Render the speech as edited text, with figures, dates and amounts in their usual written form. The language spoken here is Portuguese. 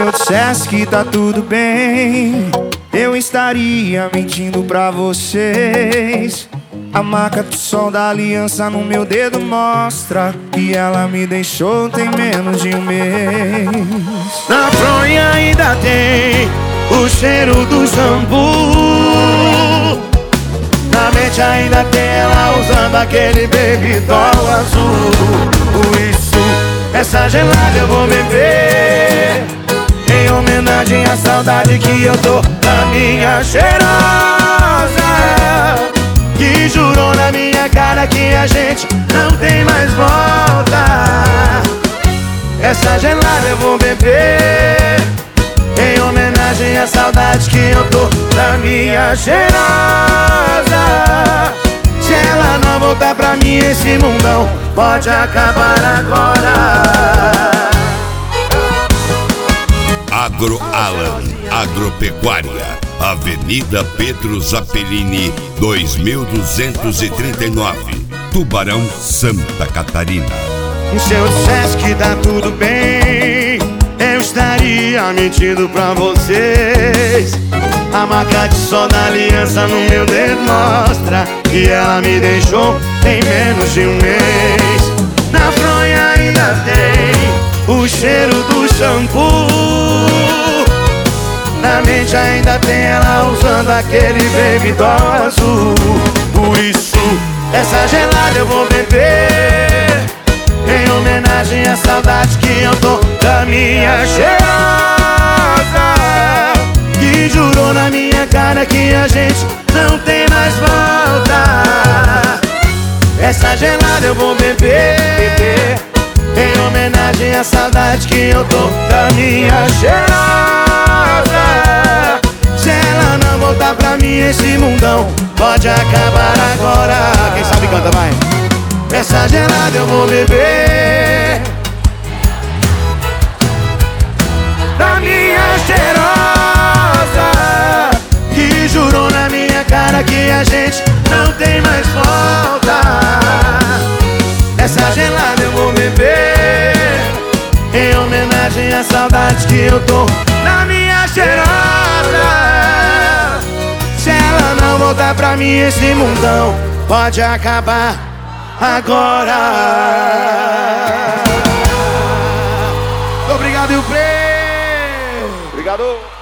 eu dissesse que tá tudo bem, eu estaria mentindo pra vocês. A marca do sol da aliança no meu dedo mostra que ela me deixou tem menos de um mês. Na fronha ainda tem o cheiro do shampoo. Na mente ainda tem ela usando aquele baby doll azul. Por isso, essa gelada eu vou beber, em homenagem à saudade que eu tô da minha cheirosa, que jurou na minha cara que a gente não tem mais volta. Essa gelada eu vou beber, em homenagem à saudade que eu tô da minha cheirosa. Se ela não voltar pra mim, esse mundão pode acabar agora. AgroAlan, Agropecuária, Avenida Pedro Zappellini, 2239, Tubarão, Santa Catarina. Se eu dissesse que tá tudo bem, eu estaria mentindo pra vocês. A marca de sol da aliança no meu dedo mostra que ela me deixou em menos de um mês. Na fronha ainda tem o cheiro do shampoo. Na mente ainda tem ela usando aquele baby doll azul. Por isso, essa gelada eu vou beber, em homenagem à saudade que eu tô da minha cheirosa, que jurou na minha cara que a gente não tem mais volta. Essa gelada eu vou beber, em homenagem à saudade que eu tô da minha cheirosa. Se ela não voltar pra mim, esse mundão pode acabar agora. Quem sabe canta, vai. Essa gelada eu vou beber, da minha cheirosa, que jurou na minha cara que a gente não tem mais volta. Essa gelada eu vou beber, em homenagem à saudade que eu tô na minha cheirosa. Se ela não voltar pra mim, esse mundão pode acabar agora. Obrigado, e o Obrigado.